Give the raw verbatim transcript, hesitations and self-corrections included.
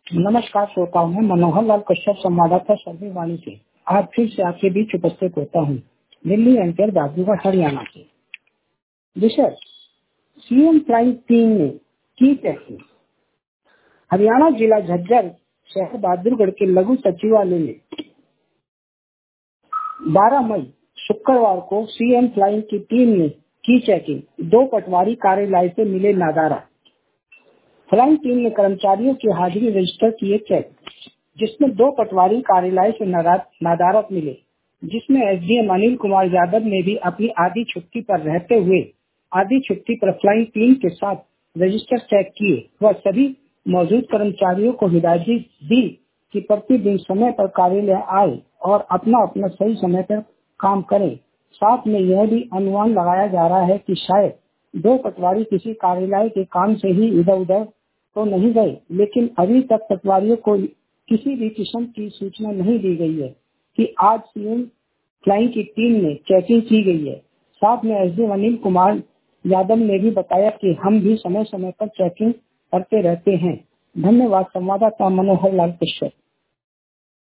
नमस्कार श्रोताओं, मैं मनोहर लाल कश्यप, संवाददाता सर्वे वाणी से आज फिर से आपके बीच उपस्थित होता हूँ। दिल्ली एनटीआर बाबूगढ़ हरियाणा से। विषय सीएम फ्लाइंग टीम ने की चेकिंग। हरियाणा जिला झज्जर शहर बहादुरगढ़ के लघु सचिवालय में बारह मई शुक्रवार को सीएम फ्लाइंग की टीम ने की चेकिंग। दो पटवारी कार्यालय से मिले नादारा। फ्लाइंग टीम ने कर्मचारियों की हाजिरी रजिस्टर किए चेक, जिसमें दो पटवारी कार्यालय से नादारत मिले, जिसमें एसडीएम अनिल कुमार यादव ने भी अपनी आधी छुट्टी पर रहते हुए आधी छुट्टी पर फ्लाइंग टीम के साथ रजिस्टर चेक किए। वह सभी मौजूद कर्मचारियों को हिदायत दी कि प्रतिदिन समय पर कार्यालय आए और अपना अपना सही समय पर काम करें। साथ में यह भी अनुमान लगाया जा रहा है कि शायद दो पटवारी किसी कार्यालय के काम से ही इधर उधर तो नहीं गए, लेकिन अभी तक पटवारियों को किसी भी किस्म की सूचना नहीं दी गई है कि आज सीएम फ्लाइंग की टीम ने चेकिंग की गई है। साथ में एसडीएम अनिल कुमार यादव ने भी बताया कि हम भी समय समय पर चेकिंग करते रहते हैं। धन्यवाद। संवाददाता मनोहर लाल कश्यप।